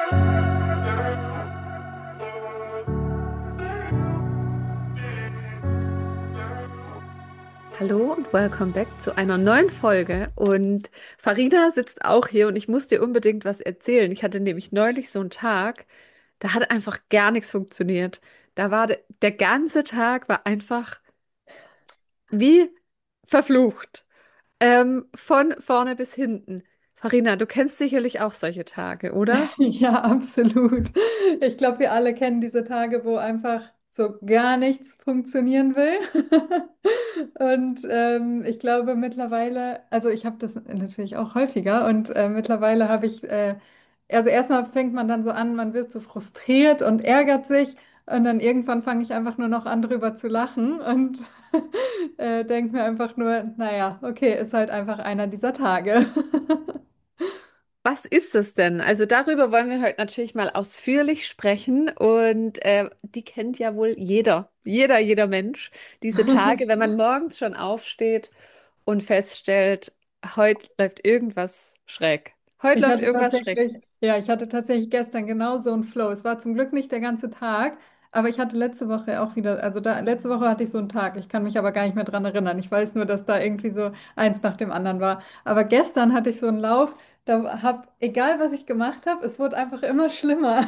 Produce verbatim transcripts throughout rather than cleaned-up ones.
Hallo und welcome back zu einer neuen Folge. Und Farina sitzt auch hier und ich muss dir unbedingt was erzählen. Ich hatte nämlich neulich so einen Tag, da hat einfach gar nichts funktioniert. Da war de der ganze Tag war einfach wie verflucht. Ähm, von vorne bis hinten. Farina, du kennst sicherlich auch solche Tage, oder? Ja, absolut. Ich glaube, wir alle kennen diese Tage, wo einfach so gar nichts funktionieren will. Und ähm, ich glaube mittlerweile, also ich habe das natürlich auch häufiger und äh, mittlerweile habe ich, äh, also erstmal fängt man dann so an, man wird so frustriert und ärgert sich und dann irgendwann fange ich einfach nur noch an, drüber zu lachen und äh, denke mir einfach nur, naja, okay, ist halt einfach einer dieser Tage. Was ist es denn? Also darüber wollen wir heute natürlich mal ausführlich sprechen und äh, die kennt ja wohl jeder, jeder, jeder Mensch. Diese Tage, wenn man morgens schon aufsteht und feststellt, heute läuft irgendwas schräg. Heute Ich läuft hatte irgendwas schräg. tatsächlich, ja, ich hatte tatsächlich gestern genau so einen Flow. Es war zum Glück nicht der ganze Tag, aber ich hatte letzte Woche auch wieder, also da, letzte Woche hatte ich so einen Tag. Ich kann mich aber gar nicht mehr dran erinnern. Ich weiß nur, dass da irgendwie so eins nach dem anderen war. Aber gestern hatte ich so einen Lauf, da hab, egal was ich gemacht habe, es wurde einfach immer schlimmer.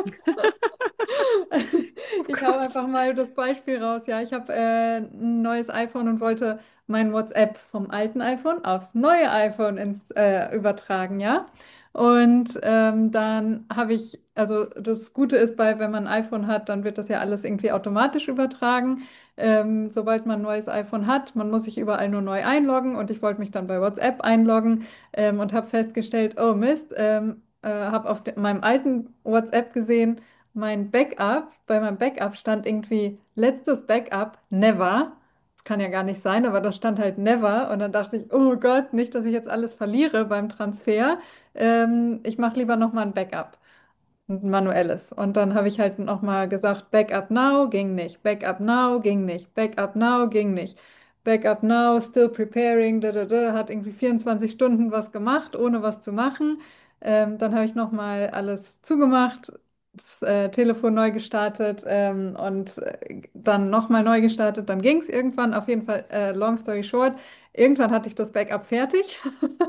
Oh Ich hau Gott. einfach mal das Beispiel raus. Ja, ich habe äh, ein neues iPhone und wollte mein WhatsApp vom alten iPhone aufs neue iPhone ins, äh, übertragen, ja. Und ähm, dann habe ich, also das Gute ist bei, wenn man ein iPhone hat, dann wird das ja alles irgendwie automatisch übertragen. Ähm, sobald man ein neues iPhone hat, man muss sich überall nur neu einloggen und ich wollte mich dann bei WhatsApp einloggen ähm, und habe festgestellt, oh Mist, ähm, äh, habe auf de- meinem alten WhatsApp gesehen, mein Backup, bei meinem Backup stand irgendwie letztes Backup, never. Das kann ja gar nicht sein, aber da stand halt never. Und dann dachte ich, oh Gott, nicht, dass ich jetzt alles verliere beim Transfer. Ähm, ich mache lieber nochmal ein Backup, ein manuelles. Und dann habe ich halt nochmal gesagt, Backup now ging nicht, Backup now ging nicht, Backup now ging nicht. Backup now, still preparing, da, da, da, hat irgendwie vierundzwanzig Stunden was gemacht, ohne was zu machen. Ähm, dann habe ich nochmal alles zugemacht, das äh, Telefon neu gestartet ähm, und äh, dann nochmal neu gestartet. Dann ging es irgendwann, auf jeden Fall, äh, long story short, irgendwann hatte ich das Backup fertig.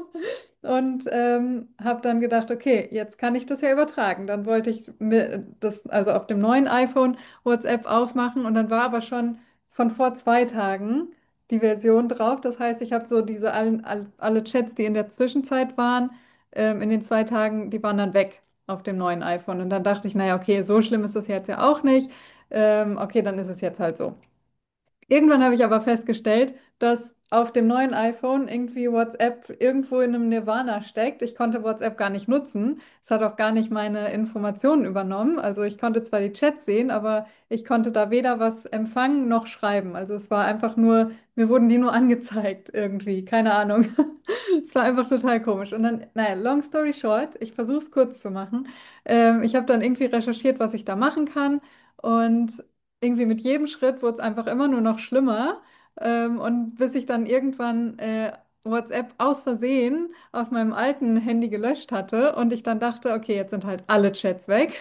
Und ähm, habe dann gedacht, okay, jetzt kann ich das ja übertragen. Dann wollte ich mir das also auf dem neuen iPhone WhatsApp aufmachen und dann war aber schon von vor zwei Tagen die Version drauf. Das heißt, ich habe so diese allen, all, alle Chats, die in der Zwischenzeit waren, ähm, in den zwei Tagen, die waren dann weg auf dem neuen iPhone. Und dann dachte ich, naja, okay, so schlimm ist das jetzt ja auch nicht. Ähm, okay, dann ist es jetzt halt so. Irgendwann habe ich aber festgestellt, dass auf dem neuen iPhone irgendwie WhatsApp irgendwo in einem Nirvana steckt. Ich konnte WhatsApp gar nicht nutzen. Es hat auch gar nicht meine Informationen übernommen. Also ich konnte zwar die Chats sehen, aber ich konnte da weder was empfangen noch schreiben. Also es war einfach nur, mir wurden die nur angezeigt irgendwie. Keine Ahnung. Es war einfach total komisch. Und dann, naja, long story short, ich versuche es kurz zu machen. Ähm, ich habe dann irgendwie recherchiert, was ich da machen kann. Und irgendwie mit jedem Schritt wurde es einfach immer nur noch schlimmer. Ähm, und bis ich dann irgendwann äh, WhatsApp aus Versehen auf meinem alten Handy gelöscht hatte und ich dann dachte, okay, jetzt sind halt alle Chats weg.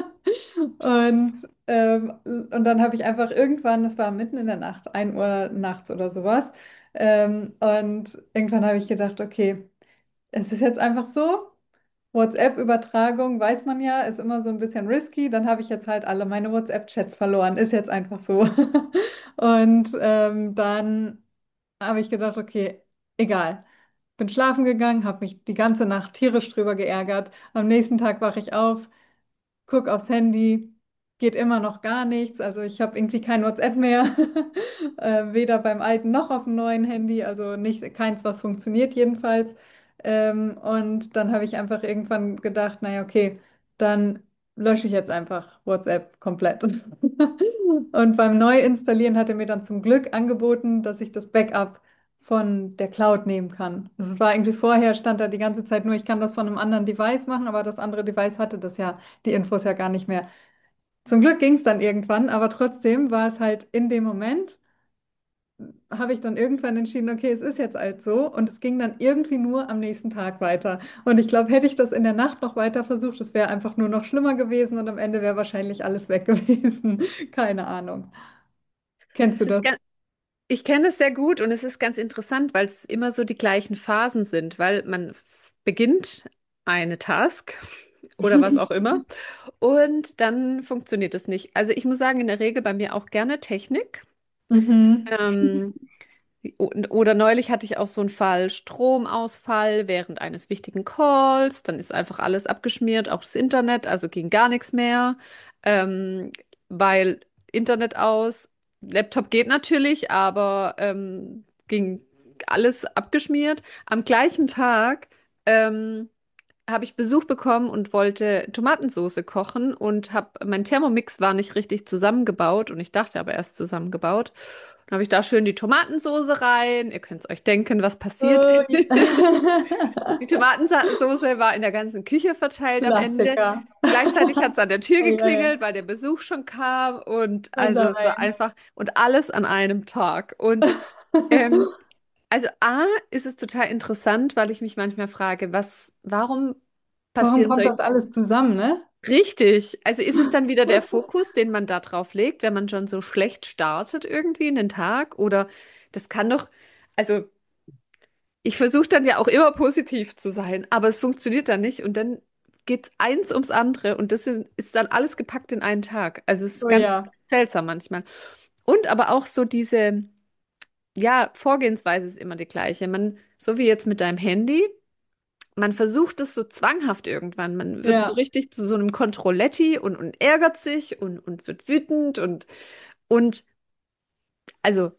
Und, ähm, und dann habe ich einfach irgendwann, das war mitten in der Nacht, ein Uhr nachts oder sowas, ähm, und irgendwann habe ich gedacht, okay, es ist jetzt einfach so. WhatsApp-Übertragung, weiß man ja, ist immer so ein bisschen risky. Dann habe ich jetzt halt alle meine WhatsApp-Chats verloren. Ist jetzt einfach so. Und ähm, dann habe ich gedacht, okay, egal. Bin schlafen gegangen, habe mich die ganze Nacht tierisch drüber geärgert. Am nächsten Tag wache ich auf, guck aufs Handy, geht immer noch gar nichts. Also ich habe irgendwie kein WhatsApp mehr, äh, weder beim alten noch auf dem neuen Handy. Also nicht keins, was funktioniert jedenfalls. Ähm, und dann habe ich einfach irgendwann gedacht, naja, okay, dann lösche ich jetzt einfach WhatsApp komplett. Und beim Neuinstallieren hat er mir dann zum Glück angeboten, dass ich das Backup von der Cloud nehmen kann. Es war irgendwie vorher, stand da die ganze Zeit nur, ich kann das von einem anderen Device machen, aber das andere Device hatte das ja, die Infos ja gar nicht mehr. Zum Glück ging es dann irgendwann, aber trotzdem war es halt in dem Moment habe ich dann irgendwann entschieden, okay, es ist jetzt halt so. Und es ging dann irgendwie nur am nächsten Tag weiter. Und ich glaube, hätte ich das in der Nacht noch weiter versucht, es wäre einfach nur noch schlimmer gewesen und am Ende wäre wahrscheinlich alles weg gewesen. Keine Ahnung. Kennst du Es ist das? ganz, ich kenne es sehr gut und es ist ganz interessant, weil es immer so die gleichen Phasen sind, weil man f- beginnt eine Task oder was auch immer und dann funktioniert es nicht. Also ich muss sagen, in der Regel bei mir auch gerne Technik. Mhm. Ähm, Und- Oder neulich hatte ich auch so einen Fall Stromausfall während eines wichtigen Calls. Dann ist einfach alles abgeschmiert, auch das Internet, also ging gar nichts mehr, ähm, weil Internet aus. Laptop geht natürlich, aber ähm, ging alles abgeschmiert. Am gleichen Tag ähm, habe ich Besuch bekommen und wollte Tomatensauce kochen und hab, mein Thermomix war nicht richtig zusammengebaut und ich dachte aber erst zusammengebaut. Dann habe ich da schön die Tomatensauce rein. Ihr könnt es euch denken, was passiert Oh, ist. Die Tomatensauce war in der ganzen Küche verteilt am Ende. Klassiker. Gleichzeitig hat es an der Tür Oh, ja, ja. geklingelt, weil der Besuch schon kam und Oh also es war nein. einfach und alles an einem Tag. Und ähm, also A ist es total interessant, weil ich mich manchmal frage, was, warum Warum passieren kommt solche das alles zusammen, ne? Richtig. Also ist es dann wieder der Fokus, den man da drauf legt, wenn man schon so schlecht startet irgendwie in den Tag? Oder das kann doch, also ich versuche dann ja auch immer positiv zu sein, aber es funktioniert dann nicht und dann geht eins ums andere und das sind, ist dann alles gepackt in einen Tag. Also es ist Oh ganz ja, seltsam manchmal. Und aber auch so diese, ja, Vorgehensweise ist immer die gleiche. Man, so wie jetzt mit deinem Handy. Man versucht es so zwanghaft irgendwann. Man wird so ja. richtig zu so einem Kontrolletti und, und ärgert sich und, und wird wütend und, und also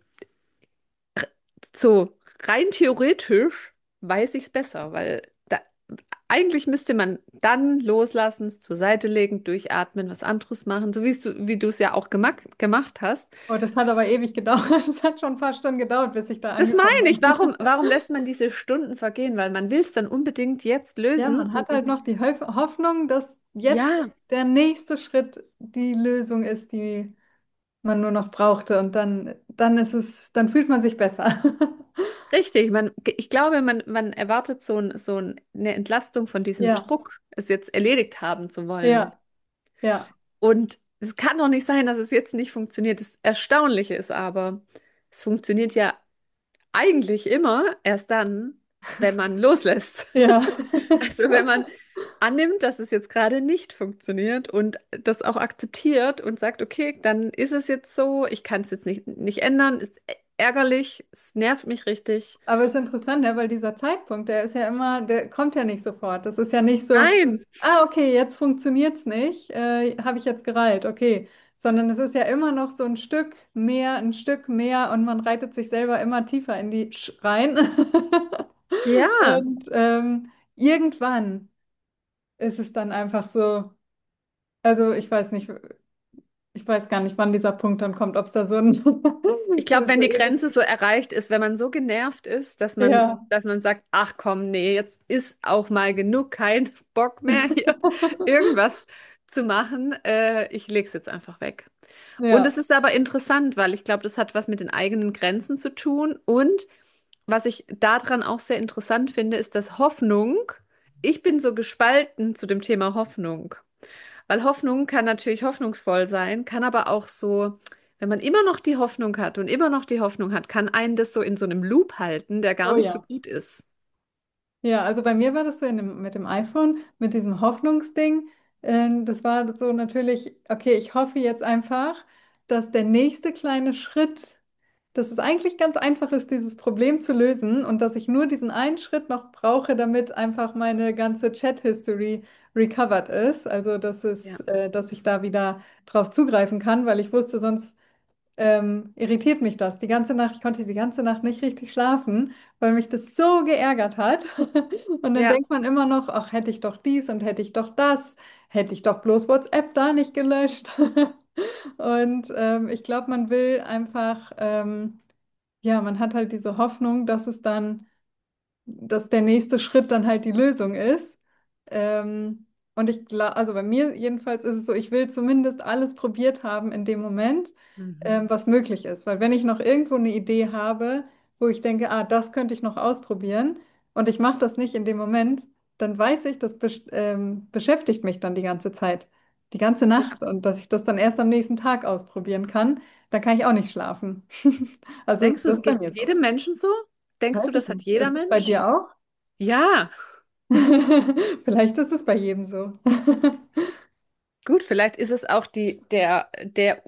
so rein theoretisch weiß ich es besser, weil da, eigentlich müsste man dann loslassen, es zur Seite legen, durchatmen, was anderes machen, so wie du, wie du es ja auch gemacht, gemacht hast. Oh, das hat aber ewig gedauert. Es hat schon ein paar Stunden gedauert, bis ich da Das angekommen meine ich. bin. Warum, warum lässt man diese Stunden vergehen? Weil man will es dann unbedingt jetzt Ja, lösen man und, hat und halt nicht. noch die Hoff- Hoffnung, dass jetzt Ja. der nächste Schritt die Lösung ist, die man nur noch brauchte. Und dann, dann ist es, dann fühlt man sich besser. Richtig, man, ich glaube, man, man erwartet so, ein, so ein- eine Entlastung von diesem Ja, Druck, es jetzt erledigt haben zu wollen. ja, ja, Und es kann doch nicht sein, dass es jetzt nicht funktioniert. Das Erstaunliche ist aber, es funktioniert ja eigentlich immer erst dann, wenn man loslässt. ja. Also wenn man annimmt, dass es jetzt gerade nicht funktioniert und das auch akzeptiert und sagt, okay, dann ist es jetzt so, ich kann es jetzt nicht, nicht ändern, ist ärgerlich, es nervt mich richtig. Aber es ist interessant, ja, weil dieser Zeitpunkt, der ist ja immer, der kommt ja nicht sofort. Das ist ja nicht so, Nein. ah, okay, jetzt funktioniert es nicht, äh, habe ich jetzt gereilt, okay. Sondern es ist ja immer noch so ein Stück mehr, ein Stück mehr und man reitet sich selber immer tiefer in die Sch rein. Ja, Und ähm, irgendwann ist es dann einfach so, also ich weiß nicht, ich weiß gar nicht, wann dieser Punkt dann kommt, ob es da so ein, ich so, glaube, wenn so die ewig. Grenze so erreicht ist, wenn man so genervt ist, dass man, Ja. dass man sagt, ach komm, nee, jetzt ist auch mal genug, kein Bock mehr hier irgendwas zu machen. Äh, ich lege es jetzt einfach weg. Und es Ja. ist aber interessant, weil ich glaube, das hat was mit den eigenen Grenzen zu tun. Und was ich daran auch sehr interessant finde, ist, dass Hoffnung, ich bin so gespalten zu dem Thema Hoffnung. Weil Hoffnung kann natürlich hoffnungsvoll sein, kann aber auch so, wenn man immer noch die Hoffnung hat und immer noch die Hoffnung hat, kann einen das so in so einem Loop halten, der gar Oh nicht so ja. gut ist. Ja, also bei mir war das so in dem, mit dem iPhone, mit diesem Hoffnungsding. Ähm, das war so natürlich, okay, ich hoffe jetzt einfach, dass der nächste kleine Schritt, dass es eigentlich ganz einfach ist, dieses Problem zu lösen und dass ich nur diesen einen Schritt noch brauche, damit einfach meine ganze Chat-History recovered ist. Also, dass es, Ja. äh, dass ich da wieder drauf zugreifen kann, weil ich wusste, sonst ähm, irritiert mich das. Die ganze Nacht, ich konnte die ganze Nacht nicht richtig schlafen, weil mich das so geärgert hat. Und dann Ja, denkt man immer noch, ach, hätte ich doch dies und hätte ich doch das, hätte ich doch bloß WhatsApp da nicht gelöscht. Und ähm, ich glaube, man will einfach, ähm, ja, man hat halt diese Hoffnung, dass es dann, dass der nächste Schritt dann halt die Lösung ist. Ähm, Und ich glaube, also bei mir jedenfalls ist es so, ich will zumindest alles probiert haben in dem Moment, Mhm. ähm, was möglich ist. Weil wenn ich noch irgendwo eine Idee habe, wo ich denke, ah, das könnte ich noch ausprobieren und ich mache das nicht in dem Moment, dann weiß ich, das besch ähm, beschäftigt mich dann die ganze Zeit, die ganze Nacht und dass ich das dann erst am nächsten Tag ausprobieren kann, dann kann ich auch nicht schlafen. Also Denkst du, das es ist bei geht mir so. jedem Menschen so? Denkst du, Weiß ich das hat nicht. jeder Ist es bei Mensch? dir auch? Ja, Vielleicht ist es bei jedem so. gut, vielleicht ist es auch die, der, der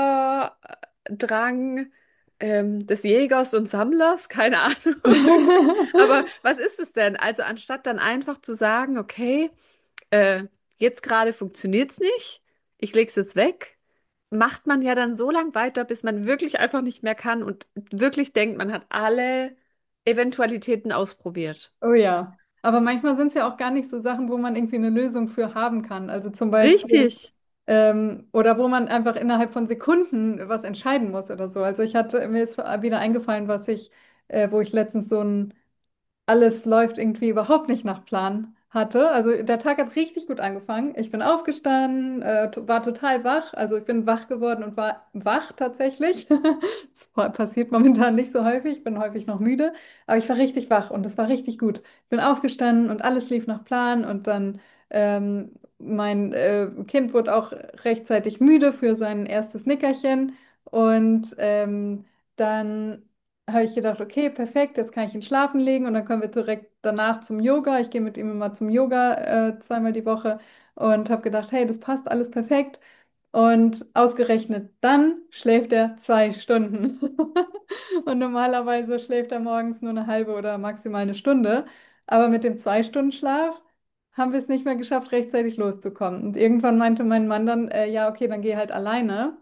Urdrang ähm, des Jägers und Sammlers, keine Ahnung. Aber was ist es denn? Also anstatt dann einfach zu sagen, okay, äh, jetzt gerade funktioniert es nicht, ich lege es jetzt weg, macht man ja dann so lang weiter, bis man wirklich einfach nicht mehr kann und wirklich denkt, man hat alle Eventualitäten ausprobiert. Oh ja. Aber manchmal sind es ja auch gar nicht so Sachen, wo man irgendwie eine Lösung für haben kann. Also zum Beispiel, Richtig. ähm, oder wo man einfach innerhalb von Sekunden was entscheiden muss oder so. Also ich hatte, mir ist wieder eingefallen, was ich, äh, wo ich letztens so ein alles läuft irgendwie überhaupt nicht nach Plan hatte. Also der Tag hat richtig gut angefangen. Ich bin aufgestanden, äh, t- war total wach. Also ich bin wach geworden und war wach tatsächlich. Das pa- passiert momentan nicht so häufig. Ich bin häufig noch müde, aber ich war richtig wach und das war richtig gut. Ich bin aufgestanden und alles lief nach Plan und dann ähm, mein äh, Kind wurde auch rechtzeitig müde für sein erstes Nickerchen und ähm, dann habe ich gedacht, okay, perfekt, jetzt kann ich ihn schlafen legen und dann können wir direkt danach zum Yoga. Ich gehe mit ihm immer zum Yoga äh, zweimal die Woche und habe gedacht, hey, das passt alles perfekt. Und ausgerechnet dann schläft er zwei Stunden. Und normalerweise schläft er morgens nur eine halbe oder maximal eine Stunde. Aber mit dem Zwei-Stunden-Schlaf haben wir es nicht mehr geschafft, rechtzeitig loszukommen. Und irgendwann meinte mein Mann dann, äh, ja, okay, dann geh halt alleine.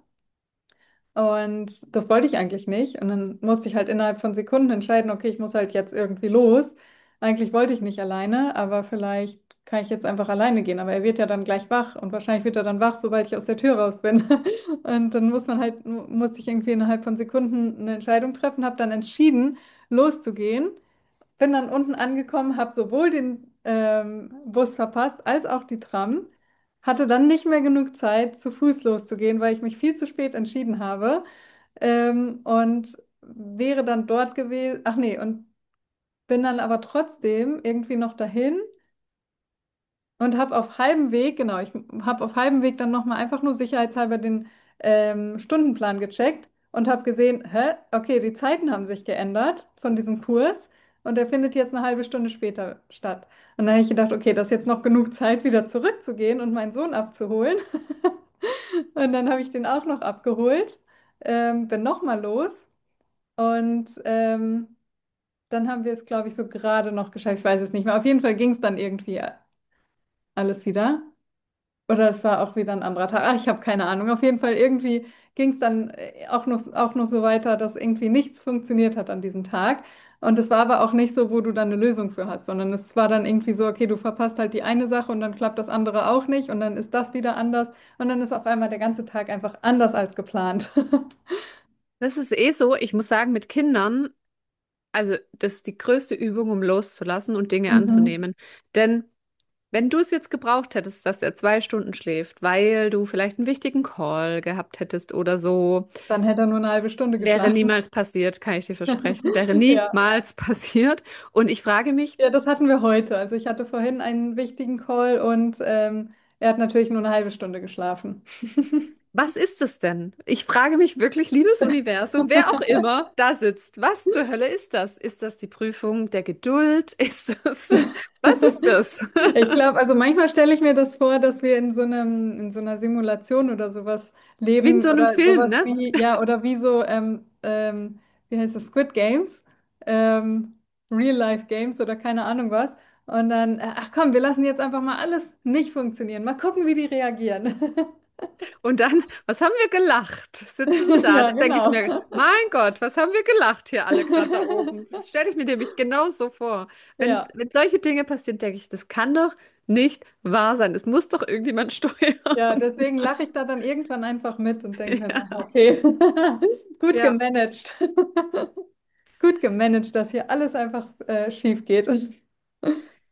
Und das wollte ich eigentlich nicht. Und dann musste ich halt innerhalb von Sekunden entscheiden, okay, ich muss halt jetzt irgendwie los. Eigentlich wollte ich nicht alleine, aber vielleicht kann ich jetzt einfach alleine gehen. Aber er wird ja dann gleich wach und wahrscheinlich wird er dann wach, sobald ich aus der Tür raus bin. Und dann muss man halt, musste ich irgendwie innerhalb von Sekunden eine Entscheidung treffen, habe dann entschieden, loszugehen. Bin dann unten angekommen, habe sowohl den ähm, Bus verpasst als auch die Tram. Hatte dann nicht mehr genug Zeit, zu Fuß loszugehen, weil ich mich viel zu spät entschieden habe. Ähm, und wäre dann dort gewesen. Ach nee, und bin dann aber trotzdem irgendwie noch dahin und habe auf halbem Weg, genau, ich habe auf halbem Weg dann nochmal einfach nur sicherheitshalber den ähm, Stundenplan gecheckt und habe gesehen, hä, okay, die Zeiten haben sich geändert von diesem Kurs und der findet jetzt eine halbe Stunde später statt. Und dann habe ich gedacht, okay, das ist jetzt noch genug Zeit, wieder zurückzugehen und meinen Sohn abzuholen. Und dann habe ich den auch noch abgeholt, ähm, bin nochmal los und ähm, dann haben wir es, glaube ich, so gerade noch geschafft. Ich weiß es nicht mehr. Auf jeden Fall ging es dann irgendwie alles wieder. Oder es war auch wieder ein anderer Tag. Ach, ich habe keine Ahnung. Auf jeden Fall irgendwie ging es dann äh, auch noch, auch noch so weiter, dass irgendwie nichts funktioniert hat an diesem Tag. Und es war aber auch nicht so, wo du dann eine Lösung für hast, sondern es war dann irgendwie so, okay, du verpasst halt die eine Sache und dann klappt das andere auch nicht und dann ist das wieder anders und dann ist auf einmal der ganze Tag einfach anders als geplant. Das ist eh so. Ich muss sagen, mit Kindern, also das ist die größte Übung, um loszulassen und Dinge Mhm. anzunehmen. Denn wenn du es jetzt gebraucht hättest, dass er zwei Stunden schläft, weil du vielleicht einen wichtigen Call gehabt hättest oder so, Dann hätte er nur eine halbe Stunde wäre geschlafen. niemals passiert, kann ich dir versprechen. Wäre Ja. niemals passiert. Und ich frage mich, Ja, das hatten wir heute. Also ich hatte vorhin einen wichtigen Call und ähm, er hat natürlich nur eine halbe Stunde geschlafen. was ist es denn? Ich frage mich wirklich, liebes Universum, wer auch immer da sitzt, was zur Hölle ist das? Ist das die Prüfung der Geduld? Ist das, was ist das? Ich glaube, also manchmal stelle ich mir das vor, dass wir in so einem, in so einer Simulation oder sowas Wie in leben so einem oder Film, sowas ne? wie, ja, oder wie so, ähm, ähm, wie heißt es, Squid Games, ähm, Real-Life Games oder keine Ahnung was. Und dann, äh, ach komm, wir lassen jetzt einfach mal alles nicht funktionieren. Mal gucken, wie die reagieren. Und dann, was haben wir gelacht? Sitzen sie da, Ja, dann denke ich genau. mir, mein Gott, was haben wir gelacht hier alle gerade da oben? Das stelle ich mir nämlich genau so vor. Wenn's, Ja. wenn solche Dinge passieren, denke ich, das kann doch nicht wahr sein. Es muss doch irgendjemand steuern. Ja, deswegen lache ich da dann irgendwann einfach mit und denke mir, Ja, aha, okay, gut ja. gemanagt. Gut gemanagt, dass hier alles einfach äh, schief geht.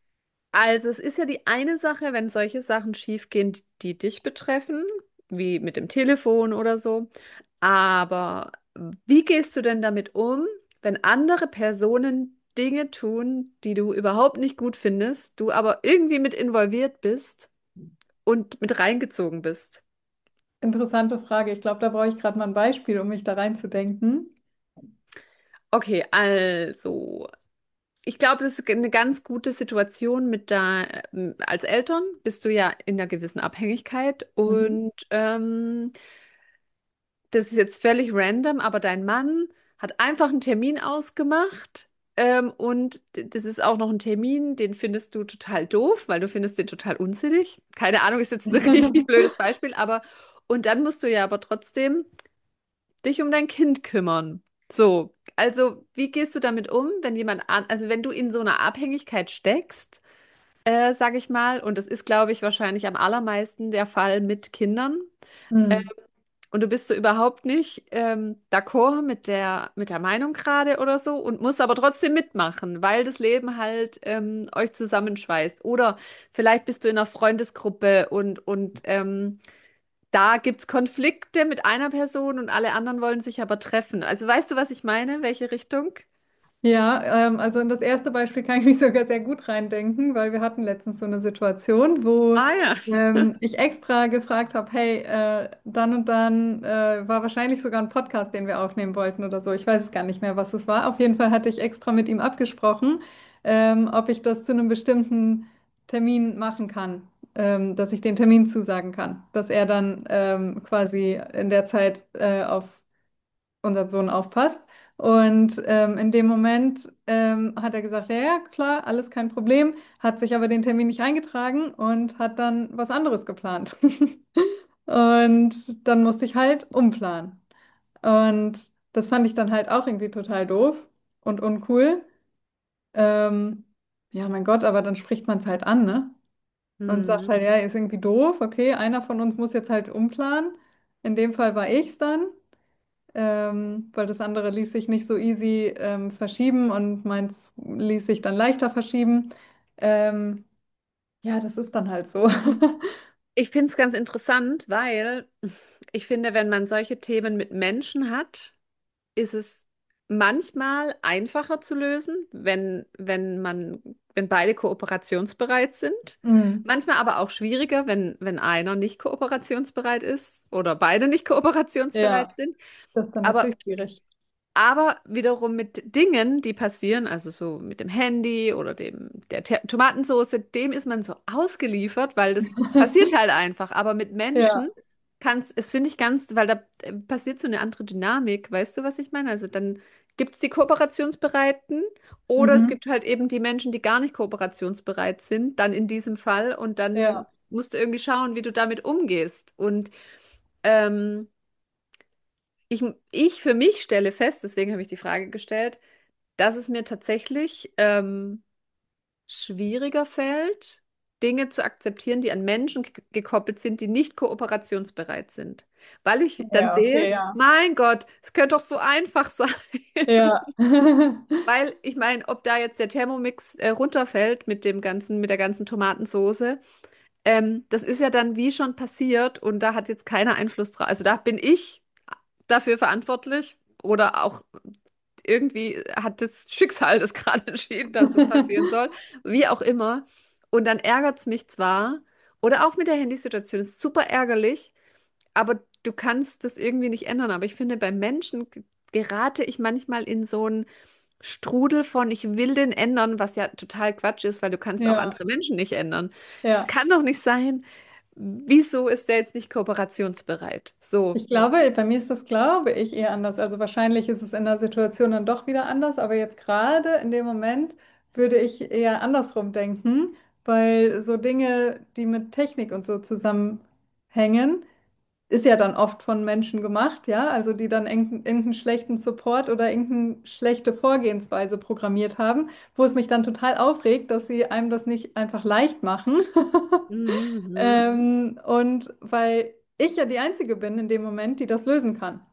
Also es ist ja die eine Sache, wenn solche Sachen schiefgehen, die die dich betreffen, wie mit dem Telefon oder so. Aber wie gehst du denn damit um, wenn andere Personen Dinge tun, die du überhaupt nicht gut findest, du aber irgendwie mit involviert bist und mit reingezogen bist? Interessante Frage. Ich glaube, da brauche ich gerade mal ein Beispiel, um mich da reinzudenken. Okay, also ich glaube, das ist eine ganz gute Situation mit da, ähm, als Eltern bist du ja in einer gewissen Abhängigkeit Mhm. und ähm, das ist jetzt völlig random, aber dein Mann hat einfach einen Termin ausgemacht. Ähm, und d- das ist auch noch ein Termin, den findest du total doof, weil du findest den total unsinnig. Keine Ahnung, ist jetzt ein richtig blödes Beispiel, aber und dann musst du ja aber trotzdem dich um dein Kind kümmern. So, also wie gehst du damit um, wenn jemand an, also wenn du in so einer Abhängigkeit steckst, äh, sage ich mal, und das ist, glaube ich, wahrscheinlich am allermeisten der Fall mit Kindern. Hm. Und du bist so überhaupt nicht ähm, d'accord mit der, mit der Meinung gerade oder so und musst aber trotzdem mitmachen, weil das Leben halt ähm, euch zusammenschweißt. Oder vielleicht bist du in einer Freundesgruppe und, und ähm, da gibt es Konflikte mit einer Person und alle anderen wollen sich aber treffen. Also weißt du, was ich meine? Welche Richtung? Ja, ähm, also in das erste Beispiel kann ich mich sogar sehr gut reindenken, weil wir hatten letztens so eine Situation, wo Ah ja. ähm, ich extra gefragt habe, hey, äh, dann und dann äh, war wahrscheinlich sogar ein Podcast, den wir aufnehmen wollten oder so. Ich weiß es gar nicht mehr, was es war. Auf jeden Fall hatte ich extra mit ihm abgesprochen, ähm, ob ich das zu einem bestimmten Termin machen kann, ähm, dass ich den Termin zusagen kann, dass er dann ähm, quasi in der Zeit äh, auf unser Sohn aufpasst. Und ähm, in dem Moment ähm, hat er gesagt, ja, ja, klar, alles kein Problem, hat sich aber den Termin nicht eingetragen und hat dann was anderes geplant. Und dann musste ich halt umplanen. Und das fand ich dann halt auch irgendwie total doof und uncool. Ähm, ja, mein Gott, aber dann spricht man es halt an, ne? Und sagt Hm. halt, ja, ist irgendwie doof, okay, einer von uns muss jetzt halt umplanen. In dem Fall war ich es dann, ähm, weil das andere ließ sich nicht so easy ähm, verschieben und meins ließ sich dann leichter verschieben. Ähm, ja, das ist dann halt so. Ich finde es ganz interessant, weil ich finde, wenn man solche Themen mit Menschen hat, ist es manchmal einfacher zu lösen, wenn, wenn man, wenn beide kooperationsbereit sind. Mhm. Manchmal aber auch schwieriger, wenn, wenn einer nicht kooperationsbereit ist oder beide nicht kooperationsbereit Ja, sind. das ist dann Aber natürlich schwierig. aber wiederum mit Dingen, die passieren, also so mit dem Handy oder dem, der Te- Tomatensauce, dem ist man so ausgeliefert, weil das passiert halt einfach. Aber mit Menschen Ja. kann es, es finde ich ganz, weil da äh, passiert so eine andere Dynamik. Weißt du, was ich meine? Also dann gibt es die Kooperationsbereiten oder es Mhm. gibt halt eben die Menschen, die gar nicht kooperationsbereit sind, dann in diesem Fall. Und dann Ja. musst du irgendwie schauen, wie du damit umgehst. Und ähm, ich, ich für mich stelle fest, deswegen habe ich die Frage gestellt, dass es mir tatsächlich ähm, schwieriger fällt, Dinge zu akzeptieren, die an Menschen ge- gekoppelt sind, die nicht kooperationsbereit sind. Weil ich dann Ja, sehe, okay, ja. mein Gott, es könnte doch so einfach sein. Ja. Weil ich meine, ob da jetzt der Thermomix äh, runterfällt mit dem ganzen, mit der ganzen Tomatensoße, ähm, das ist ja dann wie schon passiert und da hat jetzt keiner Einfluss drauf. Also da bin ich dafür verantwortlich oder auch irgendwie hat das Schicksal das gerade entschieden, dass das passieren soll, wie auch immer. Und dann ärgert es mich zwar, oder auch mit der Handysituation, ist super ärgerlich, aber du kannst das irgendwie nicht ändern. Aber ich finde, bei Menschen g- gerate ich manchmal in so einen Strudel von, ich will den ändern, was ja total Quatsch ist, weil du kannst auch Ja, andere Menschen nicht ändern. Es ja. kann doch nicht sein, wieso ist der jetzt nicht kooperationsbereit? So. Ich glaube, bei mir ist das, glaube ich, eher anders. Also wahrscheinlich ist es in der Situation dann doch wieder anders, aber jetzt gerade in dem Moment würde ich eher andersrum denken, weil so Dinge, die mit Technik und so zusammenhängen, ist ja dann oft von Menschen gemacht, ja, also die dann irgendeinen irgendeinen schlechten Support oder irgendeine schlechte Vorgehensweise programmiert haben, wo es mich dann total aufregt, dass sie einem das nicht einfach leicht machen. Mhm. Ähm, und weil ich ja die Einzige bin in dem Moment, die das lösen kann.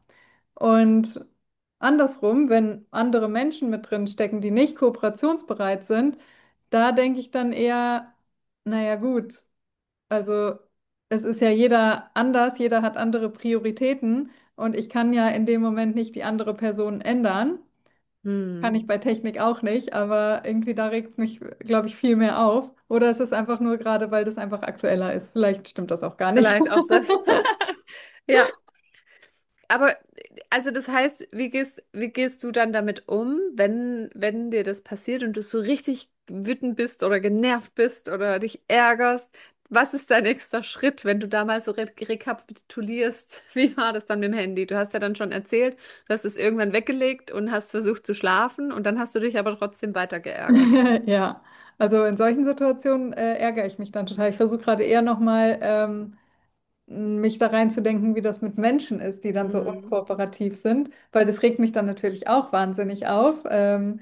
Und andersrum, wenn andere Menschen mit drin stecken, die nicht kooperationsbereit sind, da denke ich dann eher, naja gut, also es ist ja jeder anders, jeder hat andere Prioritäten und ich kann ja in dem Moment nicht die andere Person ändern. Kann Hm. ich bei Technik auch nicht, aber irgendwie da regt es mich, glaube ich, viel mehr auf. Oder es ist einfach nur gerade, weil das einfach aktueller ist. Vielleicht stimmt das auch gar nicht. Vielleicht auch das. Ja, aber also das heißt, wie gehst, wie gehst du dann damit um, wenn, wenn dir das passiert und du so richtig wütend bist oder genervt bist oder dich ärgerst? Was ist dein nächster Schritt, wenn du da mal so re rekapitulierst? Wie war das dann mit dem Handy? Du hast ja dann schon erzählt, du hast es irgendwann weggelegt und hast versucht zu schlafen und dann hast du dich aber trotzdem weiter geärgert. Ja, also in solchen Situationen äh, ärgere ich mich dann total. Ich versuche gerade eher nochmal ähm, mich da reinzudenken, wie das mit Menschen ist, die dann so Hm. unkooperativ sind, weil das regt mich dann natürlich auch wahnsinnig auf. Ähm,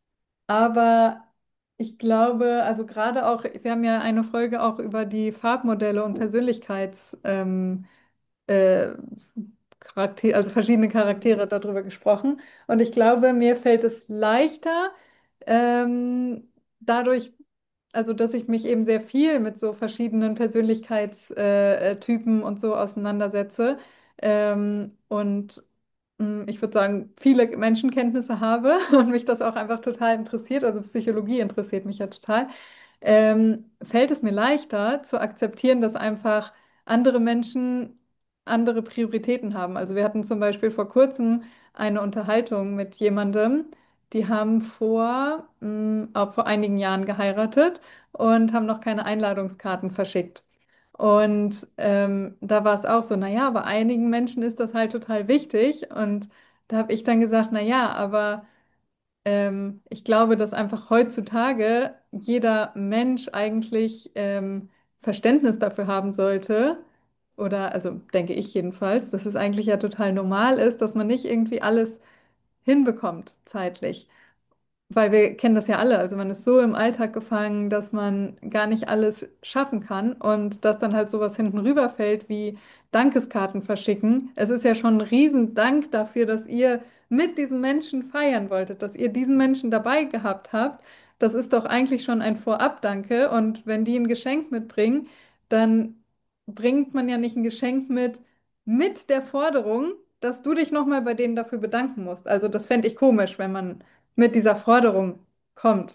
aber ich glaube, also gerade auch, wir haben ja eine Folge auch über die Farbmodelle und Persönlichkeits, ähm, äh, Charakter, also verschiedene Hm. Charaktere darüber gesprochen. Und ich glaube, mir fällt es leichter, ähm, dadurch, also dass ich mich eben sehr viel mit so verschiedenen Persönlichkeitstypen äh, äh, Typen und so auseinandersetze. Ähm, und mh, ich würde sagen, viele Menschenkenntnisse habe und mich das auch einfach total interessiert. Also Psychologie interessiert mich ja total. Ähm, fällt es mir leichter zu akzeptieren, dass einfach andere Menschen andere Prioritäten haben. Also wir hatten zum Beispiel vor kurzem eine Unterhaltung mit jemandem, die haben vor, mh, auch vor einigen Jahren geheiratet und haben noch keine Einladungskarten verschickt. Und ähm, da war es auch so, naja, bei einigen Menschen ist das halt total wichtig. Und da habe ich dann gesagt, naja, aber ähm, ich glaube, dass einfach heutzutage jeder Mensch eigentlich ähm, Verständnis dafür haben sollte, oder also denke ich jedenfalls, dass es eigentlich ja total normal ist, dass man nicht irgendwie alles hinbekommt zeitlich. Weil wir kennen das ja alle, also man ist so im Alltag gefangen, dass man gar nicht alles schaffen kann und dass dann halt sowas hinten rüberfällt wie Dankeskarten verschicken. Es ist ja schon ein Riesendank dafür, dass ihr mit diesen Menschen feiern wolltet, dass ihr diesen Menschen dabei gehabt habt. Das ist doch eigentlich schon ein Vorab-Danke und wenn die ein Geschenk mitbringen, dann bringt man ja nicht ein Geschenk mit mit der Forderung, dass du dich nochmal bei denen dafür bedanken musst. Also das fände ich komisch, wenn man mit dieser Forderung kommt.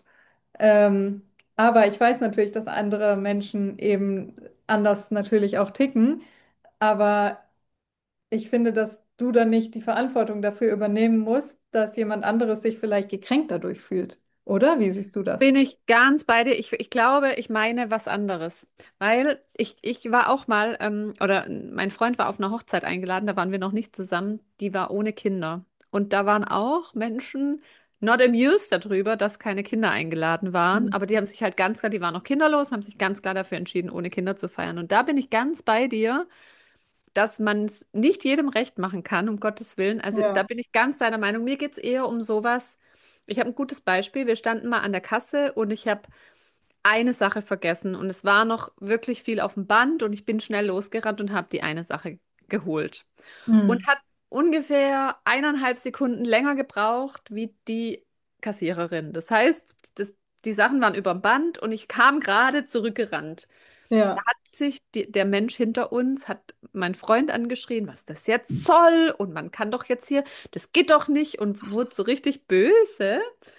Ähm, aber ich weiß natürlich, dass andere Menschen eben anders natürlich auch ticken. Aber ich finde, dass du dann nicht die Verantwortung dafür übernehmen musst, dass jemand anderes sich vielleicht gekränkt dadurch fühlt. Oder? Wie siehst du das? Bin ich ganz bei dir. Ich, ich glaube, ich meine was anderes. Weil ich, ich war auch mal, ähm, oder mein Freund war auf einer Hochzeit eingeladen, da waren wir noch nicht zusammen, die war ohne Kinder. Und da waren auch Menschen not amused darüber, dass keine Kinder eingeladen waren. Mhm. Aber die haben sich halt ganz klar, die waren noch kinderlos, haben sich ganz klar dafür entschieden, ohne Kinder zu feiern. Und da bin ich ganz bei dir, dass man es nicht jedem recht machen kann, um Gottes Willen. Also da Ja. bin ich ganz deiner Meinung. Mir geht es eher um sowas. Ich habe ein gutes Beispiel. Wir standen mal an der Kasse und ich habe eine Sache vergessen und es war noch wirklich viel auf dem Band und ich bin schnell losgerannt und habe die eine Sache geholt. Und Mhm. hat ungefähr eineinhalb Sekunden länger gebraucht wie die Kassiererin. Das heißt, das, die Sachen waren über dem Band und ich kam gerade zurückgerannt. Da Ja. hat sich die, der Mensch hinter uns, hat mein Freund angeschrien, was das jetzt soll und man kann doch jetzt hier, das geht doch nicht und wurde so richtig böse.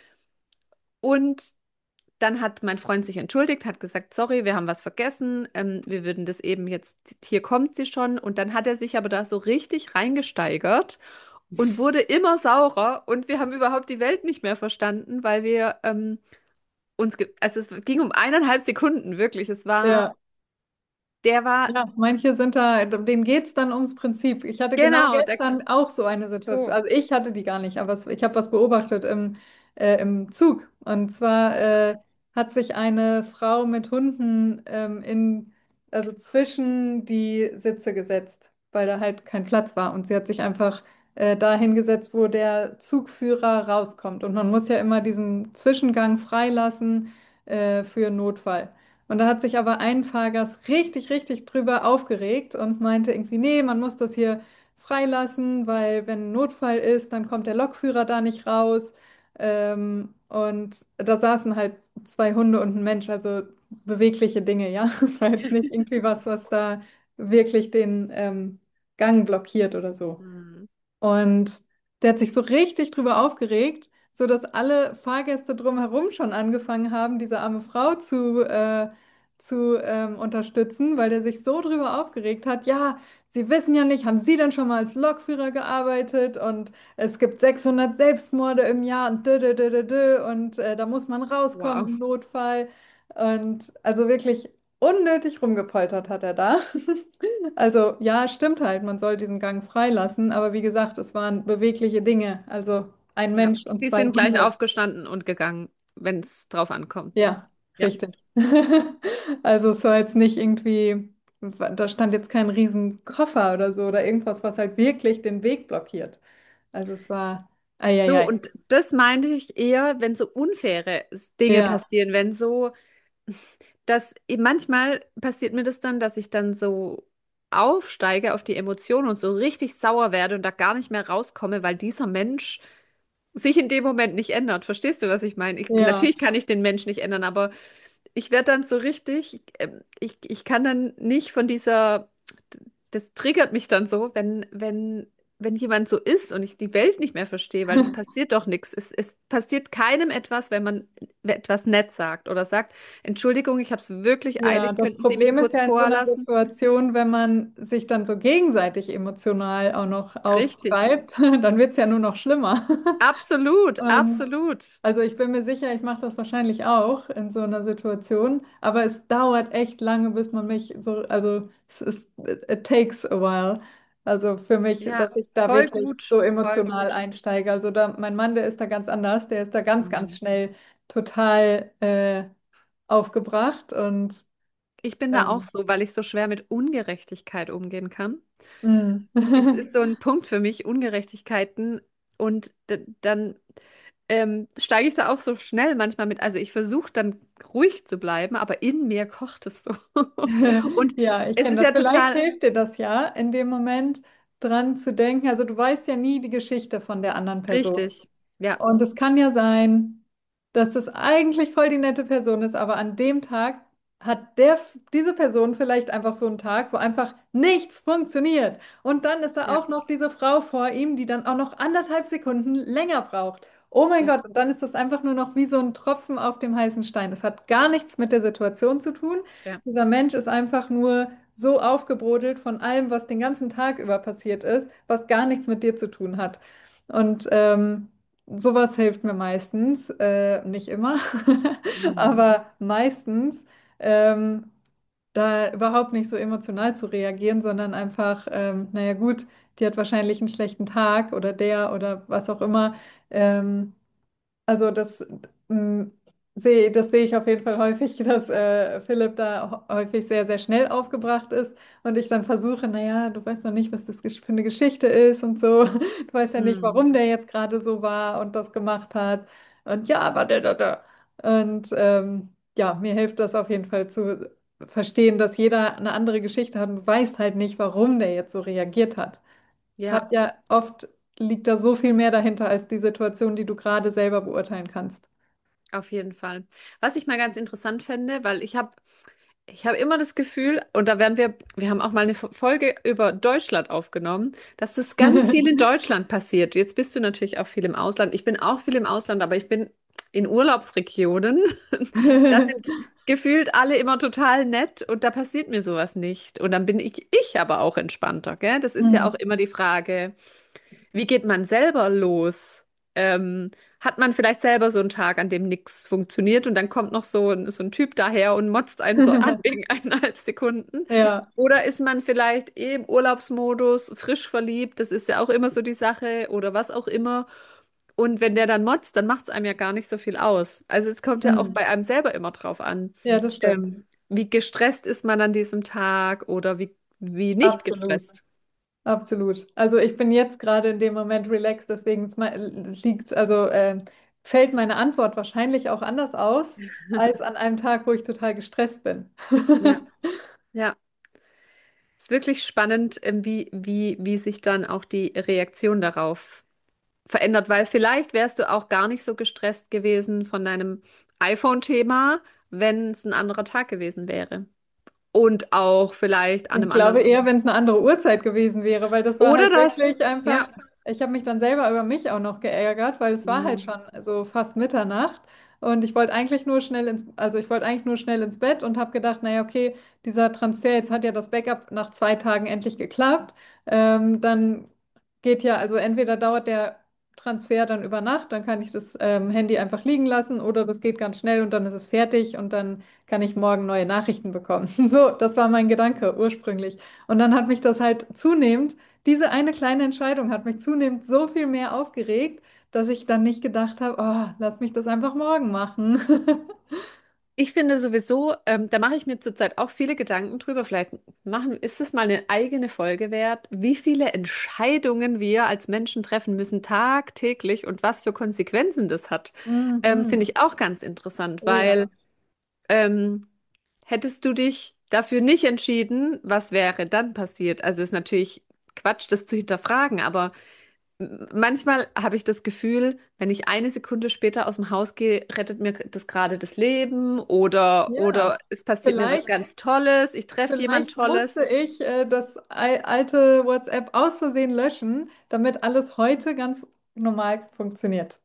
Und dann hat mein Freund sich entschuldigt, hat gesagt, sorry, wir haben was vergessen, ähm, wir würden das eben jetzt, hier kommt sie schon. Und dann hat er sich aber da so richtig reingesteigert und wurde immer saurer und wir haben überhaupt die Welt nicht mehr verstanden, weil wir ähm, uns, ge also es ging um eineinhalb Sekunden, wirklich. Es war, Ja. der war, Ja, manche sind da, denen geht es dann ums Prinzip. Ich hatte genau genau, der, gestern auch so eine Situation. so. Also ich hatte die gar nicht, aber es, ich habe was beobachtet im, äh, im Zug. Und zwar äh, hat sich eine Frau mit Hunden ähm, in, also zwischen die Sitze gesetzt, weil da halt kein Platz war. Und sie hat sich einfach äh, dahin gesetzt, wo der Zugführer rauskommt. Und man muss ja immer diesen Zwischengang freilassen äh, für Notfall. Und da hat sich aber ein Fahrgast richtig, richtig drüber aufgeregt und meinte irgendwie, nee, man muss das hier freilassen, weil wenn ein Notfall ist, dann kommt der Lokführer da nicht raus. Ähm, und da saßen halt zwei Hunde und ein Mensch, also bewegliche Dinge, ja. Es war jetzt nicht irgendwie was, was da wirklich den ähm, Gang blockiert oder so. Mhm. Und der hat sich so richtig drüber aufgeregt, so dass alle Fahrgäste drumherum schon angefangen haben, diese arme Frau zu, äh, zu ähm, unterstützen, weil der sich so drüber aufgeregt hat. Ja, Sie wissen ja nicht, haben Sie denn schon mal als Lokführer gearbeitet? Und es gibt sechshundert Selbstmorde im Jahr und dö, dö, dö, dö, dö, und äh, da muss man rauskommen Wow. im Notfall. Und also wirklich unnötig rumgepoltert hat er da. Also ja, stimmt halt, man soll diesen Gang freilassen, aber wie gesagt, es waren bewegliche Dinge, also ein Ja. Mensch und Die zwei sind gleich Hunde. aufgestanden und gegangen, wenn es drauf ankommt, ne? Ja, Ja. richtig. Also es war jetzt nicht irgendwie, da stand jetzt kein riesen Koffer oder so oder irgendwas, was halt wirklich den Weg blockiert. Also es war, So, eieiei. und das meinte ich eher, wenn so unfaire Dinge Ja, passieren, wenn so, dass manchmal passiert mir das dann, dass ich dann so aufsteige auf die Emotionen und so richtig sauer werde und da gar nicht mehr rauskomme, weil dieser Mensch sich in dem Moment nicht ändert. Verstehst du, was ich meine? Ich, ja, natürlich kann ich den Mensch nicht ändern, aber ich werde dann so richtig, ähm, ich, ich kann dann nicht von dieser, das triggert mich dann so, wenn, wenn, wenn jemand so ist und ich die Welt nicht mehr verstehe, weil es passiert doch nichts. Es, es passiert keinem etwas, wenn man etwas nett sagt oder sagt, Entschuldigung, ich habe es wirklich ja. eilig, Das könnten Sie mich Problem ist kurz ja in so einer vorlassen? Situation, wenn man sich dann so gegenseitig emotional auch noch Richtig. auftreibt, dann wird es ja nur noch schlimmer. Absolut, Und absolut. also ich bin mir sicher, ich mache das wahrscheinlich auch in so einer Situation, aber es dauert echt lange, bis man mich so, also es ist, it takes a while. Also für mich, Ja, dass ich da voll wirklich so gut, voll emotional gut. einsteige. Also da, mein Mann, der ist da ganz anders, der ist da ganz, ganz Mhm. schnell total äh, aufgebracht und Ich bin da auch ähm, so, weil ich so schwer mit Ungerechtigkeit umgehen kann. mm. Es ist so ein Punkt für mich, Ungerechtigkeiten. Und d- dann ähm, steige ich da auch so schnell manchmal mit. Also ich versuche dann ruhig zu bleiben, aber in mir kocht es so. Und Ja, ich es kenne ist das. ja Vielleicht total hilft dir das ja, in dem Moment dran zu denken. Also du weißt ja nie die Geschichte von der anderen Person. richtig. Ja, Und es kann ja sein, dass das eigentlich voll die nette Person ist, aber an dem Tag hat der, diese Person vielleicht einfach so einen Tag, wo einfach nichts funktioniert. Und dann ist da ja, auch noch diese Frau vor ihm, die dann auch noch anderthalb Sekunden länger braucht. Oh mein ja, Gott, und dann ist das einfach nur noch wie so ein Tropfen auf dem heißen Stein. Es hat gar nichts mit der Situation zu tun. ja. Dieser Mensch ist einfach nur so aufgebrodelt von allem, was den ganzen Tag über passiert ist, was gar nichts mit dir zu tun hat. Und ähm, sowas hilft mir meistens, äh, nicht immer, Mhm. aber meistens, ähm, da überhaupt nicht so emotional zu reagieren, sondern einfach, ähm, naja gut, die hat wahrscheinlich einen schlechten Tag oder der oder was auch immer. Ähm, also das mh, sehe, das sehe ich auf jeden Fall häufig, dass äh, Philipp da hä- häufig sehr, sehr schnell aufgebracht ist und ich dann versuche, naja, du weißt noch nicht, was das gesch- für eine Geschichte ist und so. Du weißt ja nicht, Mhm. warum der jetzt gerade so war und das gemacht hat. Und ja, aber da, da, da. Und ähm, ja, mir hilft das auf jeden Fall zu verstehen, dass jeder eine andere Geschichte hat und du weißt halt nicht, warum der jetzt so reagiert hat. Es Ja. hat ja oft liegt da so viel mehr dahinter als die Situation, die du gerade selber beurteilen kannst. Auf jeden Fall. Was ich mal ganz interessant fände, weil ich habe ich habe immer das Gefühl, und da werden wir, wir haben auch mal eine Fo- Folge über Deutschland aufgenommen, dass es ganz viel in Deutschland passiert. Jetzt bist du natürlich auch viel im Ausland. Ich bin auch viel im Ausland, aber ich bin in Urlaubsregionen. Da sind gefühlt alle immer total nett und da passiert mir sowas nicht. Und dann bin ich, ich aber auch entspannter, gell? Das ist ja auch Hm. immer die Frage. Wie geht man selber los? Ähm, hat man vielleicht selber so einen Tag, an dem nichts funktioniert und dann kommt noch so ein, so ein Typ daher und motzt einen so an wegen eineinhalb Sekunden? Ja, Oder ist man vielleicht eh im Urlaubsmodus, frisch verliebt, das ist ja auch immer so die Sache oder was auch immer. Und wenn der dann motzt, dann macht es einem ja gar nicht so viel aus. Also es kommt ja auch hm. bei einem selber immer drauf an, Ja, das stimmt. ähm, wie gestresst ist man an diesem Tag oder wie, wie nicht Absolut, gestresst. absolut. Also ich bin jetzt gerade in dem Moment relaxed, deswegen ist mein, liegt, also äh, fällt meine Antwort wahrscheinlich auch anders aus als an einem Tag, wo ich total gestresst bin. Ja, ja. Ist wirklich spannend, ähm, wie, wie, wie sich dann auch die Reaktion darauf verändert, weil vielleicht wärst du auch gar nicht so gestresst gewesen von deinem iPhone-Thema, wenn es ein anderer Tag gewesen wäre. Und auch vielleicht an Ich einem anderen glaube Ort. eher, wenn es eine andere Uhrzeit gewesen wäre, weil das war Oder halt das, wirklich einfach, ja. ich habe mich dann selber über mich auch noch geärgert, weil es war halt Hm. schon so fast Mitternacht und ich wollte eigentlich nur schnell ins, also ich wollte eigentlich nur schnell ins Bett und habe gedacht, naja, okay, dieser Transfer, jetzt hat ja das Backup nach zwei Tagen endlich geklappt, ähm, dann geht ja, also entweder dauert der Transfer dann über Nacht, dann kann ich das ähm, Handy einfach liegen lassen oder das geht ganz schnell und dann ist es fertig und dann kann ich morgen neue Nachrichten bekommen. So, das war mein Gedanke ursprünglich. Und dann hat mich das halt zunehmend, diese eine kleine Entscheidung hat mich zunehmend so viel mehr aufgeregt, dass ich dann nicht gedacht habe, oh, lass mich das einfach morgen machen. Ich finde sowieso, ähm, da mache ich mir zurzeit auch viele Gedanken drüber. Vielleicht machen, ist es mal eine eigene Folge wert, wie viele Entscheidungen wir als Menschen treffen müssen tagtäglich und was für Konsequenzen das hat. Ähm, finde Mhm. ich auch ganz interessant, Oh ja. weil ähm, hättest du dich dafür nicht entschieden, was wäre dann passiert? Also ist natürlich Quatsch, das zu hinterfragen, aber manchmal habe ich das Gefühl, wenn ich eine Sekunde später aus dem Haus gehe, rettet mir das gerade das Leben oder, oder Ja, es passiert mir was vielleicht, ganz Tolles, ich treffe jemand vielleicht musste Tolles. ich äh, das al- alte WhatsApp aus Versehen löschen, damit alles heute ganz normal funktioniert.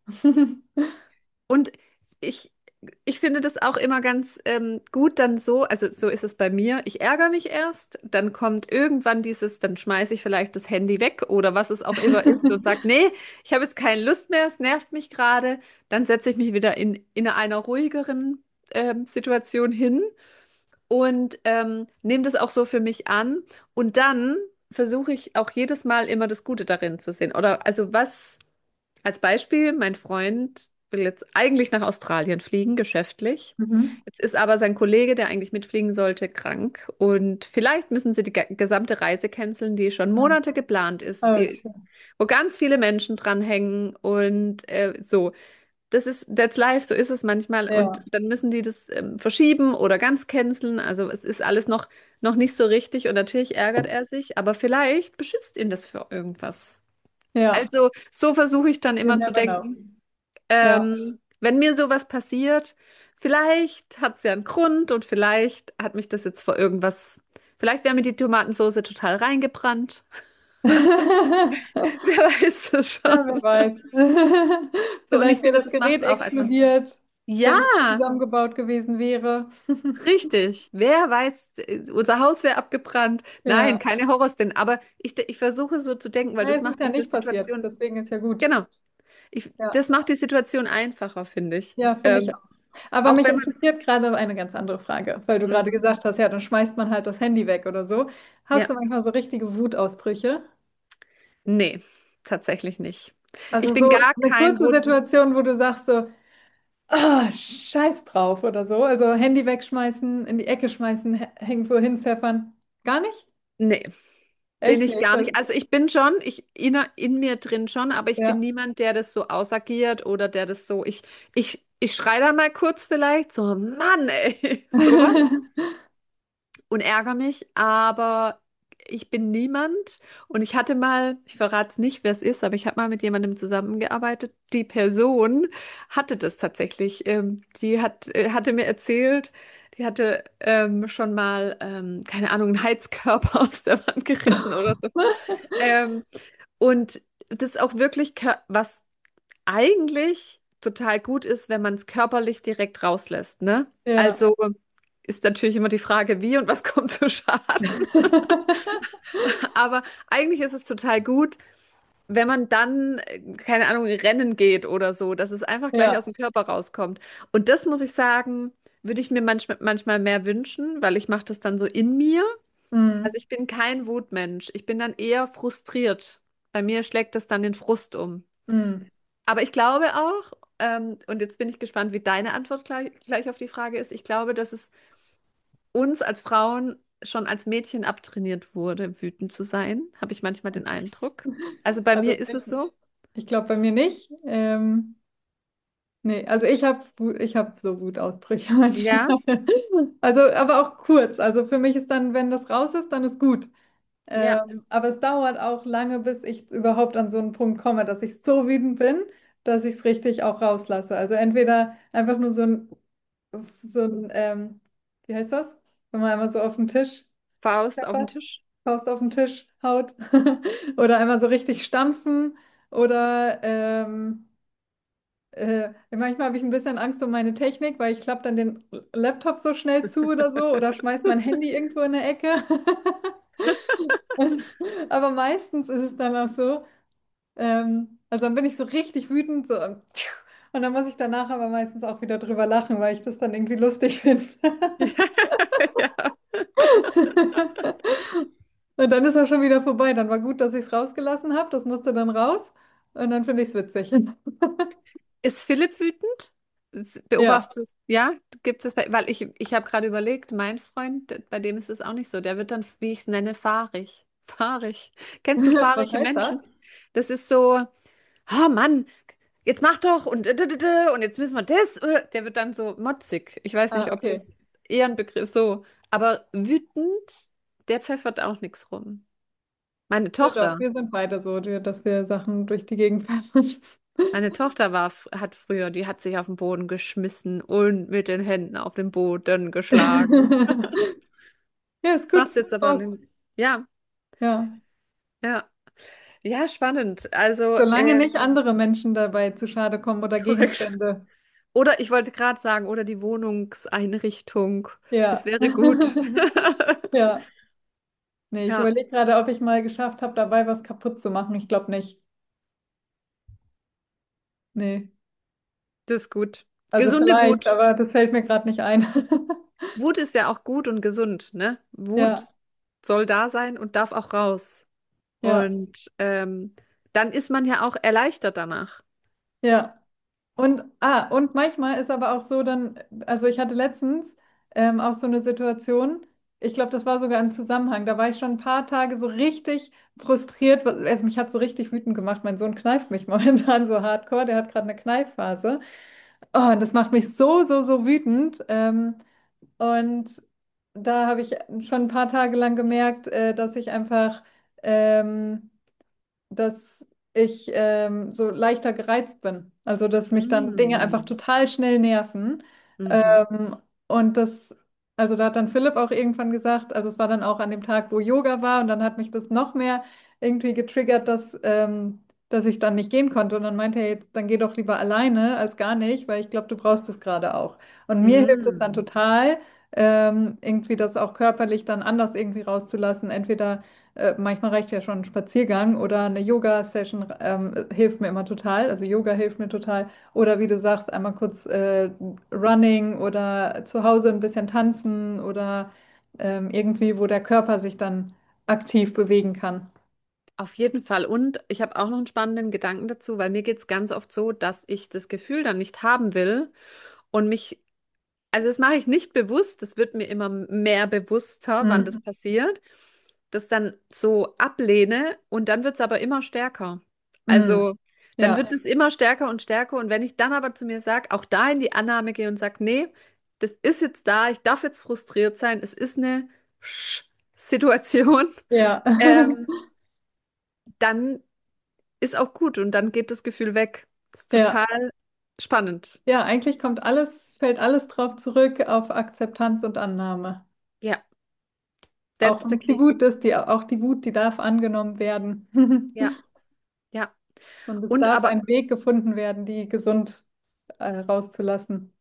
Und ich, ich finde das auch immer ganz ähm, gut dann so, also so ist es bei mir. Ich ärgere mich erst, dann kommt irgendwann dieses, dann schmeiße ich vielleicht das Handy weg oder was es auch immer ist und sage, nee, ich habe jetzt keine Lust mehr, es nervt mich gerade. Dann setze ich mich wieder in, in einer ruhigeren ähm, Situation hin und ähm, nehme das auch so für mich an. Und dann versuche ich auch jedes Mal immer das Gute darin zu sehen. Oder also was als Beispiel, mein Freund will jetzt eigentlich nach Australien fliegen, geschäftlich. Mhm. Jetzt ist aber sein Kollege, der eigentlich mitfliegen sollte, krank. Und vielleicht müssen sie die ge- gesamte Reise canceln, die schon Ja. Monate geplant ist, die, Okay. wo ganz viele Menschen dranhängen und äh, so. Das ist, that's life, so ist es manchmal. Und Ja. dann müssen die das ähm, verschieben oder ganz canceln. Also es ist alles noch, noch nicht so richtig und natürlich ärgert er sich, aber vielleicht beschützt ihn das für irgendwas. Ja. Also so versuche ich dann You immer zu never know. denken, Ja. ähm, wenn mir sowas passiert, vielleicht hat es ja einen Grund und vielleicht hat mich das jetzt vor irgendwas, vielleicht wäre mir die Tomatensauce total reingebrannt. Wer weiß das schon. Ja, wer weiß. So, und ich Vielleicht wäre finde, das das macht Gerät es auch einfach. explodiert, Ja, wenn es nicht zusammengebaut gewesen wäre. richtig. Wer weiß, äh, unser Haus wäre abgebrannt. Nein, Ja. keine Horrorszenen. Aber ich, ich versuche so zu denken, weil Nein, das es ist macht ja diese nicht passiert. Situation, Deswegen ist ja gut. genau. Ich, Ja. das macht die Situation einfacher, finde ich. Ja, für mich Ähm, auch. Aber auch mich wenn man. interessiert gerade eine ganz andere Frage, weil du Hm, gerade gesagt hast, ja, dann schmeißt man halt das Handy weg oder so. Hast ja. du manchmal so richtige Wutausbrüche? Nee, tatsächlich nicht. Ich Also bin so gar eine kein kurze Wut. Situation, wo du sagst so, ah, scheiß drauf oder so. Also Handy wegschmeißen, in die Ecke schmeißen, hä- irgendwo hinpfeffern. Gar nicht? Nee, bin Echt ich nicht? gar Das, nicht. Also ich bin schon, ich in, in mir drin schon, aber ich bin ja. niemand, der das so ausagiert oder der das so. Ich, ich, ich schreie dann mal kurz vielleicht so, Mann, ey, sowas und ärgere mich, aber ich bin niemand. Und ich hatte mal, ich verrate es nicht, wer es ist, aber ich habe mal mit jemandem zusammengearbeitet. Die Person hatte das tatsächlich. Ähm, die hat, äh, hatte mir erzählt, die hatte ähm, schon mal, ähm, keine Ahnung, einen Heizkörper aus der Wand gerissen oder so. Ähm, und das ist auch wirklich, kö- was eigentlich total gut ist, wenn man es körperlich direkt rauslässt, ne? Ja. Also ist natürlich immer die Frage, wie und was kommt zu Schaden. Aber eigentlich ist es total gut, wenn man dann, äh, keine Ahnung, rennen geht oder so, dass es einfach gleich aus Ja. dem Körper rauskommt. Und das muss ich sagen, würde ich mir manchmal, manchmal mehr wünschen, weil ich mache das dann so in mir. Also Mm, ich bin kein Wutmensch. Ich bin dann eher frustriert. Bei mir schlägt das dann den Frust um. mm. Aber ich glaube auch, ähm, und jetzt bin ich gespannt, wie deine Antwort gleich, gleich auf die Frage ist. Ich glaube, dass es uns als Frauen schon als Mädchen abtrainiert wurde, wütend zu sein, habe ich manchmal den Eindruck. Also bei Also mir ist es ich, so. ich glaube bei mir nicht. Ähm, nee, also ich habe ich hab so Wutausbrüche manchmal. Ja, Also, aber auch kurz. Also für mich ist dann, wenn das raus ist, dann ist gut. Ja, Ähm, aber es dauert auch lange, bis ich überhaupt an so einen Punkt komme, dass ich so wütend bin, dass ich es richtig auch rauslasse. Also entweder einfach nur so ein, so ein ähm, wie heißt das? Wenn man einmal so auf den Tisch Faust auf den klappert, Tisch. Faust auf den Tisch haut oder einmal so richtig stampfen oder ähm, äh, manchmal habe ich ein bisschen Angst um meine Technik, weil ich klappe dann den Laptop so schnell zu oder so oder schmeiß mein Handy irgendwo in eine Ecke. Und, aber meistens ist es dann auch so, ähm, also dann bin ich so richtig wütend so, und dann muss ich danach aber meistens auch wieder drüber lachen, weil ich das dann irgendwie lustig finde. Ja. Und dann ist er schon wieder vorbei. Dann war gut, dass ich es rausgelassen habe. Das musste dann raus. Und dann finde ich es witzig. Ist Philipp wütend? S- Ja. Beobachtest, ja, gibt es bei, weil ich, ich habe gerade überlegt, mein Freund, bei dem ist es auch nicht so. Der wird dann, wie ich es nenne, fahrig. Fahrig. Kennst du Was fahrige heißt das? Menschen? Das ist so, oh Mann, jetzt mach doch und, d- d- d- und jetzt müssen wir das. äh. Der wird dann so motzig. Ich weiß Ah, nicht, ob okay. das eher ein Begriff so. Aber wütend, der pfeffert auch nichts rum. Meine Ja, doch, Tochter. wir sind beide so, die- dass wir Sachen durch die Gegend werfen. Meine Tochter war, f- hat früher, die hat sich auf den Boden geschmissen und mit den Händen auf den Boden geschlagen. Ja, ist Das gut. macht jetzt aber Spaß. nicht. Ja, Ja. ja, ja, spannend. Also, Solange nicht ähm, andere Menschen dabei zu Schade kommen oder korrekt. Gegenstände. Oder ich wollte gerade sagen, oder die Wohnungseinrichtung. Das Ja. wäre gut. Ja. Nee, ich Ja, überlege gerade, ob ich mal geschafft habe, dabei was kaputt zu machen. Ich glaube nicht. Nee. das ist gut. Also Gesunde vielleicht, Wut. aber das fällt mir gerade nicht ein. Wut ist ja auch gut und gesund, ne? Wut Ja, soll da sein und darf auch raus. ja, Und ähm, dann ist man ja auch erleichtert danach. ja. Und, ah, und manchmal ist aber auch so dann, also ich hatte letztens ähm, auch so eine Situation, ich glaube, das war sogar im Zusammenhang, da war ich schon ein paar Tage so richtig frustriert, was- also mich hat so richtig wütend gemacht. Mein Sohn kneift mich momentan so hardcore, der hat gerade eine Kneifphase. Oh, und das macht mich so, so, so wütend. Ähm, und da habe ich schon ein paar Tage lang gemerkt, äh, dass ich einfach ähm, dass ich ähm, so leichter gereizt bin. Also, dass mich dann Dinge einfach Mm. total schnell nerven. Mhm. Ähm, und das, also da hat dann Philipp auch irgendwann gesagt, also es war dann auch an dem Tag, wo Yoga war, und dann hat mich das noch mehr irgendwie getriggert, dass, ähm, dass ich dann nicht gehen konnte. Und dann meinte er jetzt, dann geh doch lieber alleine als gar nicht, weil ich glaube, du brauchst es gerade auch. Und mir hilft es dann Mm. total, ähm, irgendwie das auch körperlich dann anders irgendwie rauszulassen. Entweder äh, manchmal reicht ja schon ein Spaziergang oder eine Yoga-Session ähm, hilft mir immer total. Also Yoga hilft mir total. Oder wie du sagst, einmal kurz äh, Running oder zu Hause ein bisschen tanzen oder ähm, irgendwie, wo der Körper sich dann aktiv bewegen kann. Auf jeden Fall. Und ich habe auch noch einen spannenden Gedanken dazu, weil mir geht es ganz oft so, dass ich das Gefühl dann nicht haben will und mich, also das mache ich nicht bewusst, das wird mir immer mehr bewusster, wann das Hm. passiert, das dann so ablehne und dann wird es aber immer stärker. Hm. Also dann Ja, wird es immer stärker und stärker und wenn ich dann aber zu mir sage, auch da in die Annahme gehe und sage, nee, das ist jetzt da, ich darf jetzt frustriert sein, es ist eine Sch- Situation, ja. ähm, dann ist auch gut und dann geht das Gefühl weg. Das ist Ja. total spannend. Ja, eigentlich kommt alles, fällt alles drauf zurück auf Akzeptanz und Annahme. Ja, Auch that's the wenn es die key. Wut ist, die, auch die Wut, die darf angenommen werden. Ja, ja. Und es Und darf aber ein Weg gefunden werden, die gesund äh, rauszulassen.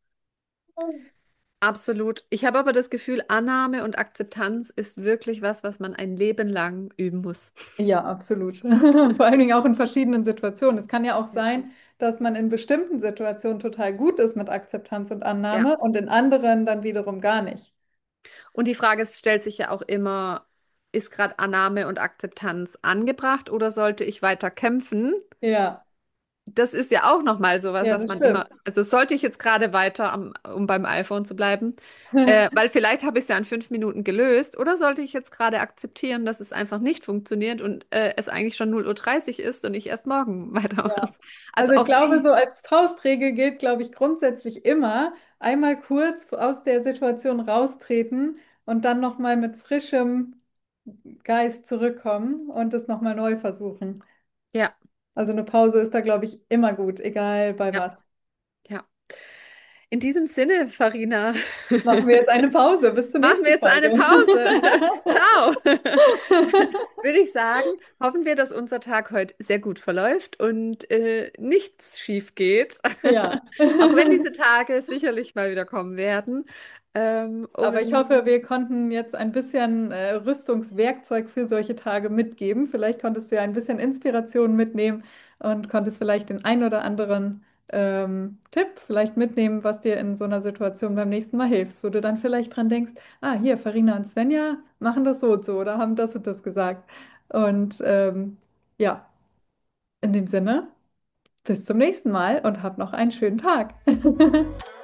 absolut. Ich habe aber das Gefühl, Annahme und Akzeptanz ist wirklich was, was man ein Leben lang üben muss. Ja, absolut. Vor allen Dingen auch in verschiedenen Situationen. Es kann ja auch Ja. sein, dass man in bestimmten Situationen total gut ist mit Akzeptanz und Ja. Annahme und in anderen dann wiederum gar nicht. Und die Frage stellt sich ja auch immer, ist gerade Annahme und Akzeptanz angebracht oder sollte ich weiter kämpfen? Ja, Das ist ja auch nochmal sowas, ja, was das man immer, stimmt. also sollte ich jetzt gerade weiter, am, um beim iPhone zu bleiben, äh, weil vielleicht habe ich es ja in fünf Minuten gelöst, oder sollte ich jetzt gerade akzeptieren, dass es einfach nicht funktioniert und äh, es eigentlich schon null Uhr dreißig ist und ich erst morgen weitermache? Ja. Also Also ich auch glaube, die, so als Faustregel gilt, glaube ich, grundsätzlich immer einmal kurz aus der Situation raustreten und dann nochmal mit frischem Geist zurückkommen und es nochmal neu versuchen. Ja, Also eine Pause ist da, glaube ich, immer gut, egal bei ja, was. ja. In diesem Sinne, Farina, Machen wir jetzt eine Pause. Bis zur machen wir nächsten jetzt eine Folge. Pause. Ciao. Würde ich sagen, hoffen wir, dass unser Tag heute sehr gut verläuft und äh, nichts schief geht. Ja. Auch wenn diese Tage sicherlich mal wieder kommen werden. Ähm, Aber ich und hoffe, wir konnten jetzt ein bisschen äh, Rüstungswerkzeug für solche Tage mitgeben. Vielleicht konntest du ja ein bisschen Inspiration mitnehmen und konntest vielleicht den ein oder anderen ähm, Tipp vielleicht mitnehmen, was dir in so einer Situation beim nächsten Mal hilft, wo du dann vielleicht dran denkst, ah, hier, Farina und Svenja machen das so und so oder haben das und das gesagt. Und ähm, ja, in dem Sinne, bis zum nächsten Mal und hab noch einen schönen Tag.